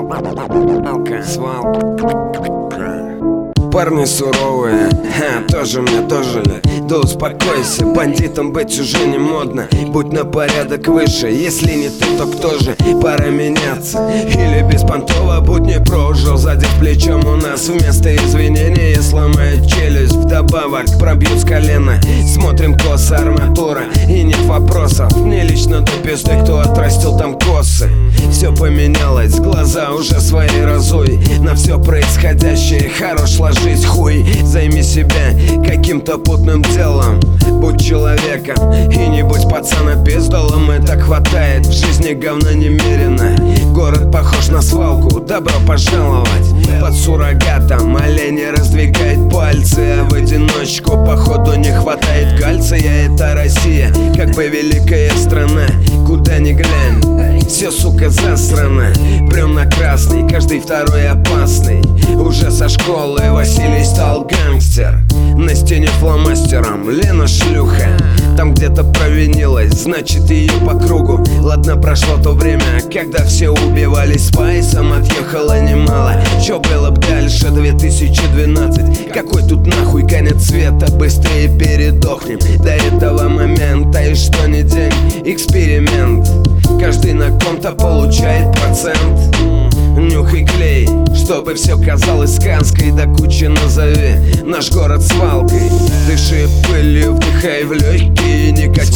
Парни суровые, тоже мне, тоже ли? Да успокойся, бандитом быть уже не модно. Будь на порядок выше, если не ты, то кто же? Пора меняться, или беспонтово будь не прожил. Задев плечом у нас вместо извинения сломает челюсть. Вдобавок пробьют с колена, смотрим косо, арматура и нет вопросов. Мне лично до пизды, кто отрастил там косы. Все поменялось, глаза уже свои разуй. На все происходящее хорош ложись, хуй. Займи себя каким-то путным делом, будь человеком и не будь пацана пиздолом. Это хватает, в жизни говна немерено. Город похож на свалку, добро пожаловать. Под суррогатом олень раздвигает пальцы, а в одиночку походу не хватает кальция. Это Россия, как бы великая страна, куда ни глянь, все, сука, засрано. Прям на красный, каждый второй опасный. Уже со школы Василий стал гангстер. На стене фломастером Лена шлюха. Там где-то провинилась, значит ее по кругу. Ладно, прошло то время, когда все убивались спайсом. Отъехало немало, чё было б дальше? 2012, какой тут нахуй конец света? Быстрее передохнем до этого момента. И что ни день, эксперимент. Каждый на ком-то получает процент. Нюхай клей, чтобы все казалось сказкой. До кучи назови наш город свалкой. Дыши пылью, вдыхай в легкие, никаких